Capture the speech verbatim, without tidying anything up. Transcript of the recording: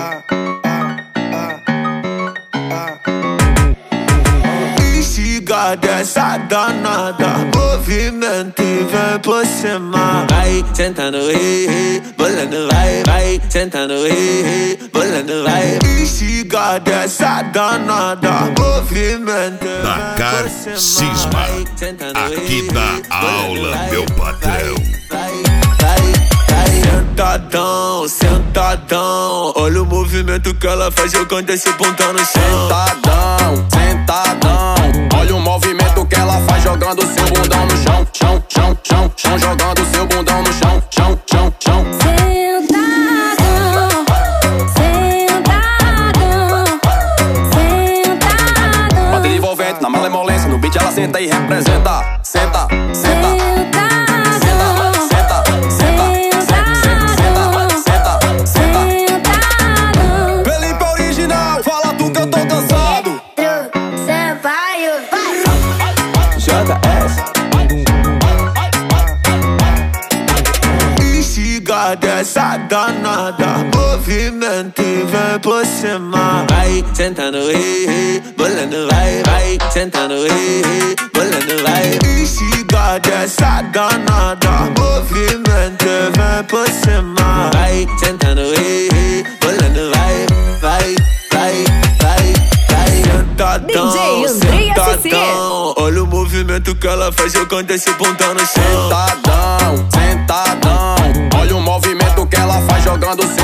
Instiga dessa danada, movimento e vem por cima. Vai sentando, ei, ei, bolando, vai, vai sentando, ei, ei, bolando, vai. Instiga dessa danada, movimento e Dakar Cisma, aqui dá aula, meu patrão. Sentadão, sentadão, olha o movimento que ela faz jogando esse bundão no chão. Sentadão, sentadão, olha o movimento que ela faz jogando seu bundão no chão. Chão, chão, chão, chão, jogando seu bundão no chão. Chão, chão, chão. Sentadão, sentadão, sentadão. Bateria envolvente na malemolência, no beat ela senta e representa. Senta, senta. Instiga dessa danada, movimento e vem por cima. Vai sentando, ei, ei, bolando, vai, vai sentando, ei, ei, bolando, vai. Instiga dessa danada, movimento e vem por cima. Vai sentando, ei, ei, bolando, vai, vai, vai, vai, vai. Sentadão, sentadão, olha o movimento que ela faz jogando esse bundão no chão. Sentadão, sentadão, olha o movimento que ela faz jogando seu